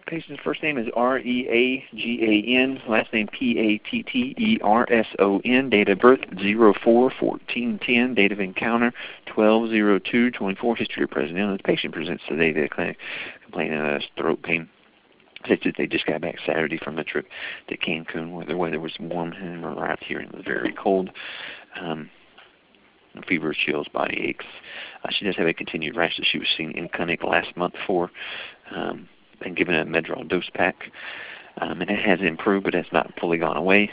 Patient's first name is R-E-A-G-A-N, last name P-A-T-T-E-R-S-O-N, date of birth 04/14/10, date of encounter 12/02/24, history of present illness. Patient presents today to the clinic complaining of throat pain. They just got back Saturday from a trip to Cancun where the weather was warm and arrived here and it was very cold. Fever, chills, body aches. She does have a continued rash that she was seen in clinic last month for. Been given a Medrol dose pack, and it has improved, but it's not fully gone away.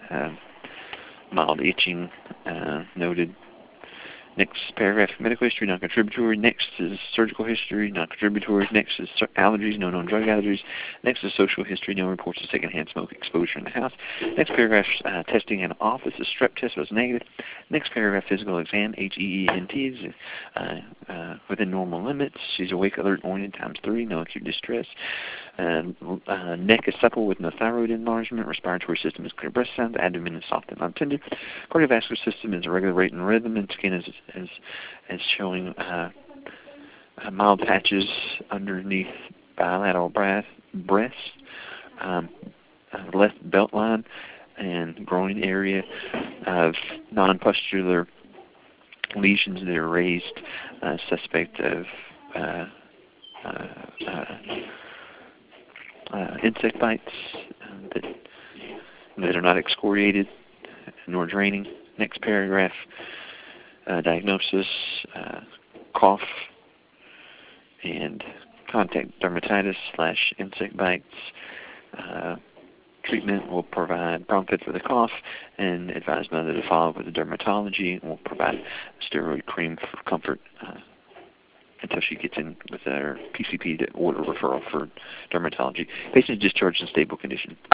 Mild itching noted. Next paragraph, medical history, non-contributory. Next is surgical history, non-contributory. Next is allergies, no known drug allergies. Next is social history, no reports of secondhand smoke exposure in the house. Next paragraph, testing in office, the strep test was negative. Next paragraph, physical exam, HEENT is within normal limits. She's awake, alert, oriented, ×3, no acute distress. Neck is supple with no thyroid enlargement. Respiratory system is clear breath sounds. Abdomen is soft and non-tender. Cardiovascular system is a regular rate and rhythm, and skin is showing mild patches underneath bilateral breast, left belt line, and groin area of non-pustular lesions that are raised, suspect of insect bites that are not excoriated nor draining. Next paragraph, diagnosis, cough, and contact dermatitis / insect bites. Treatment will provide Broncod for the cough and advise mother to follow up with the dermatology, and will provide steroid cream for comfort until she gets in with her PCP to order referral for dermatology. Patient is discharged in stable condition.